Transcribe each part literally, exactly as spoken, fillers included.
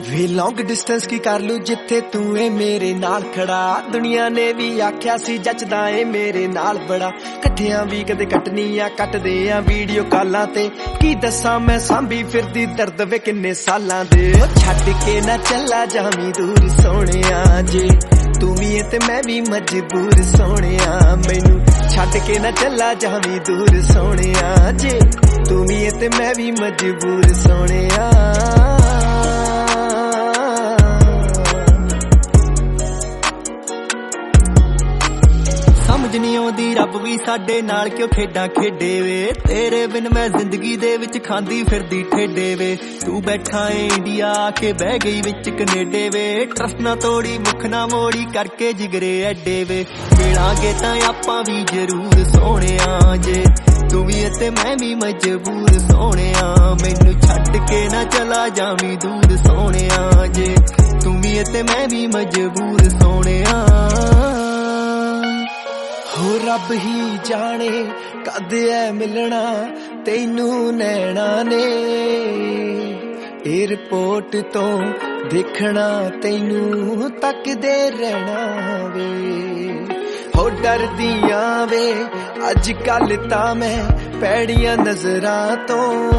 वे long distance की कर लू जिथे तू है मेरे नाल खड़ा। दुनिया ने भी आख्या सी जचदा है मेरे नाल बड़ा। कट्ठियां भी कदे कटनियां कटदे आ वीडियो कॉलां ते। की दसां मैं सांभी फिरदी दर्द वे किन्ने सालां दे। छड्ड के ना चला जावीं दूर सोहणिया जे तू भी है ते मैं भी मजबूर सोहणिया। मैनू छड्ड के ना चला जावीं दूर सोहणिया जे तू भी है ते मैं भी मजबूर सोहणिया। समझ नहीं आउंदी रब भी साडे नाल क्यों खेडां खेडे वे। तेरे बिन मैं जिंदगी दे विच खांदी फिरदी ठेडे वे। तू बैठा है इंडिया आके बह गई विच कनेडे वे। ट्रस्ट ना तोड़ी मुख ना मोड़ी करके जिगरे एडे वे। मिलांगे तां आपां भी जरूर सोहणिया जे तू भी ते मैं भी मजबूर सोहणिया। मैनू छड्ड के ना चला जावीं दूर सोहणिया जे तू भी ते मैं भी मजबूर सोहणिया। हो रब ही जाने कद है मिलना तैनू नैना ने। एयरपोर्ट तो देखना तैनू तकदे रहना वे। हो डरदियां वे अज कल तां मैं पैड़ियां नजरां तो।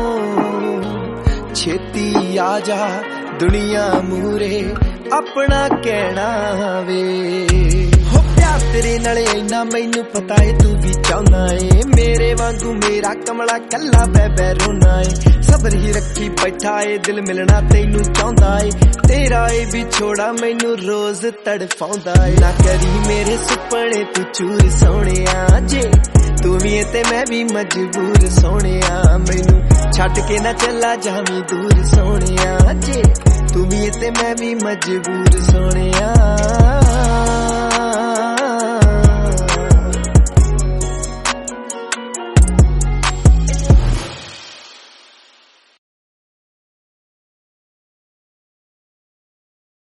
छेती आ जा दुनिया मूरे अपना कहना वे। तेरे नाले इन्ना मैनू पता है तू भी चाहना है। मेरे वांगू मेरा कमला कला बै बै रोना है। सबर ही रखी बैठा है दिल मिलना तैनू चाहता है। तेरा ए विछोड़ा मैनू रोज तड़पाउंदा है। ना करी मेरे सुपने तू चूर सोहणिया जे तू भी ते मैं भी मजबूर सोहणिया। मैनू छड्ड के ना चला जावीं दूर सोहणिया जे तू भी ते मैं भी मजबूर सोहणिया।